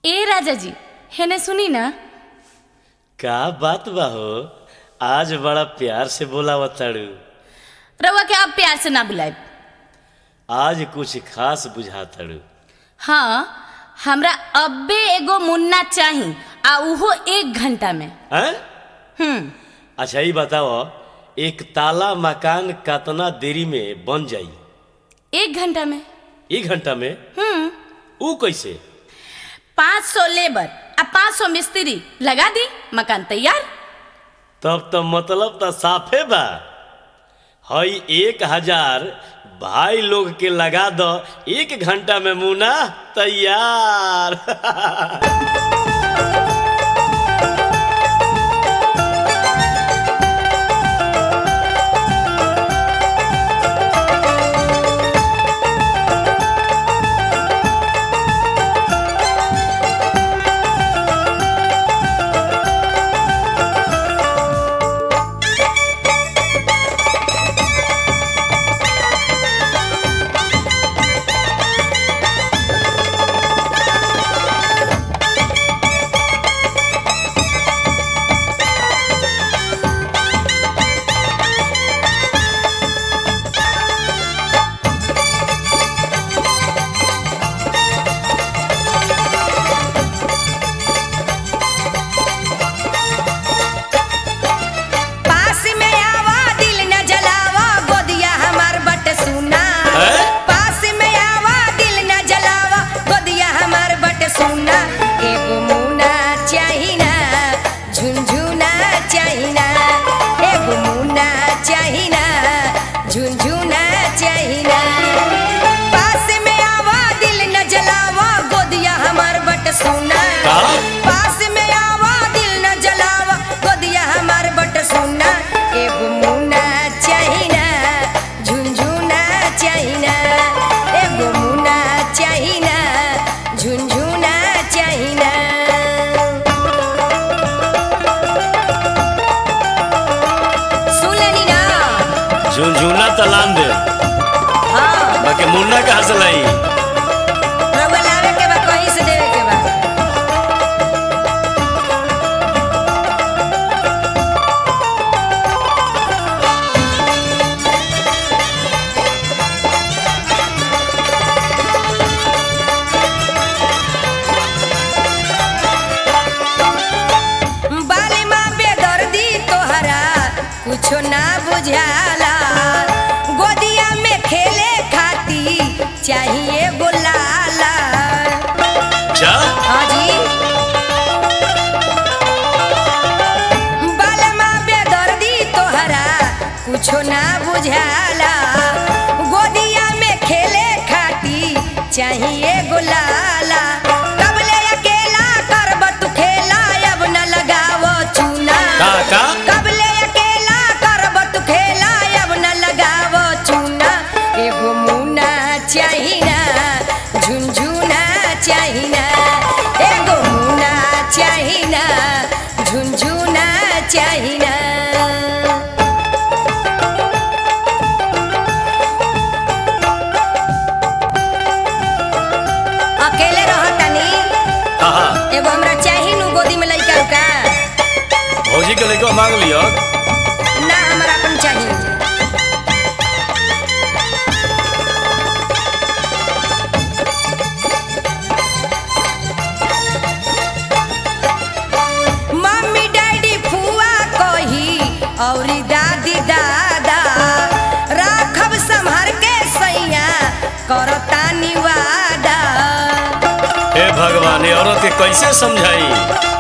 ए राजा जी हेने सुनी ना। का बात बा हो, आज बड़ा प्यार से बोलावताड़ू। रउआ के आप प्यार से ना बुलाए। आज कुछ खास बुझाताड़ू। हाँ हमरा अब्बे एगो मुन्ना चाही आ उहो 1 घंटा में। हैं? अच्छा ये बताओ, एक ताला मकान कितना देरी में बन जाई? 1 घंटा में। 1 घंटा में? ऊ कैसे? 500 लेबर आ 500 मिस्त्री लगा दी, मकान तैयार। तब तो मतलब तो साफे बा। हई 1000 भाई लोग के लगा दो, 1 घंटा में मुना तैयार। झुनझुना तलान दे। हाँ बाकी मुन्ना कहाँ से लाई? रउआ लावे के बा, कहीं से देवे के बा। बाली माँ बेदर्दी तोहरा कुछो ना बुझाला, गोदिया में खेले खाती चाहिए गुलाला। अच्छा? हाँ जी। बालमा बेदर्दी तोहरा कुछो ना बुझाला, गोदिया में खेले खाती चाहिए गुलाला। कबले अकेला करब तू खेला, अब न लगावो चूना। का? कबले अकेला करब तू खेला, अब न लगावो चूना। एगो मुन्ना चाहिना, झुनझुना चाहिना। एगो मुन्ना चाहिना, झुनझुना चाहिना। अकेले रहतनी, एगो हमरा चाही नु गोदी में लइका का। भौजी के लइका मांग लियो। ना हमरा अपन चाहिए। मम्मी डैडी फुआ कही औरी दादी दादा, राखब संभर के सैया करता निवादा। हे भगवान, ये औरत के कैसे समझाई?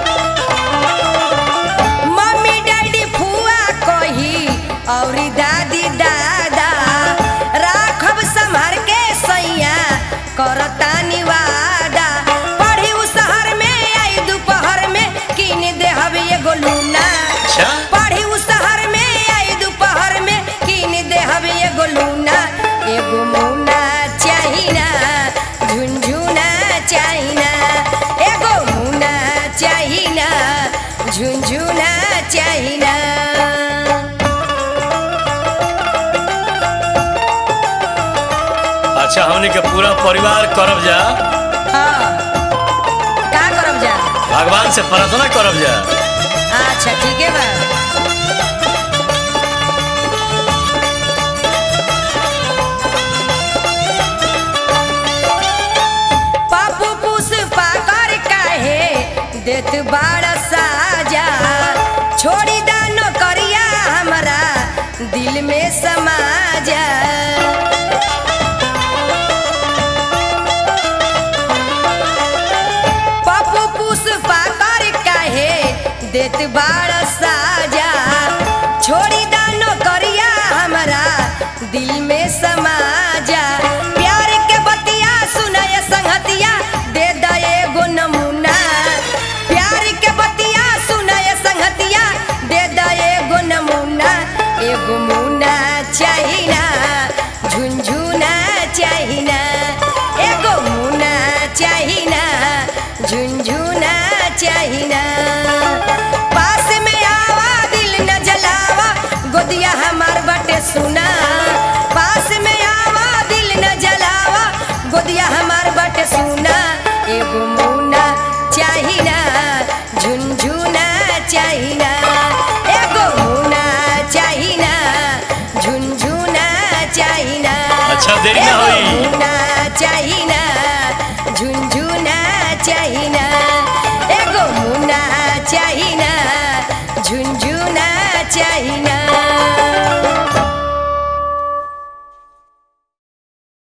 मम्मी डैडी फुआ कही औरी दादी दादा, राखब संभर के सैया करता निवादा। पढ़ी उ शहर में आई दोपहर में, किन देहब एगो लूना। अच्छा? पढ़ी उ शहर में आई दोपहर में, किन देहब एगो लूना। एगो मुन्ना चाहिना, झुनझुना चाहिना। एगो मुन्ना चाहिना, झुनझुना चाहिना। अच्छा, हमने के पूरा परिवार करब जा। हाँ का भगवान से प्रार्थना करब जा। अच्छा ठीक है बा। पापू पुष्पा कर काहे देत बाड़ा साजा, छोड़ी दानो करिया हमरा दिल में समा जा। पापू पुष्पा कर काहे देत बाड़ा साजा, छोड़ी दानो करिया हमरा दिल में समा जा। प्यार के बतिया सुनाय संगतिया दे दा एगो नमूना, प्यार के बतिया सुनाय संगतिया दे दा एगो नमूना। एगो मुना चाहिना झुनझुना चाहिना, एगो मुना चाहिना झुनझुना चाहिना। पास में आवा दिल न जलावा गोदिया हमार बटे सुना, पास में आवा दिल न जलावा गोदिया हमार बटे सुना। एगो मुना चाहिना झुनझुना चाहिना, एगो मुना चाहिना झुनझुना चाहिना। अच्छा देरी ना होई। एगो मुना चाहिना झुनझुना चाहिना।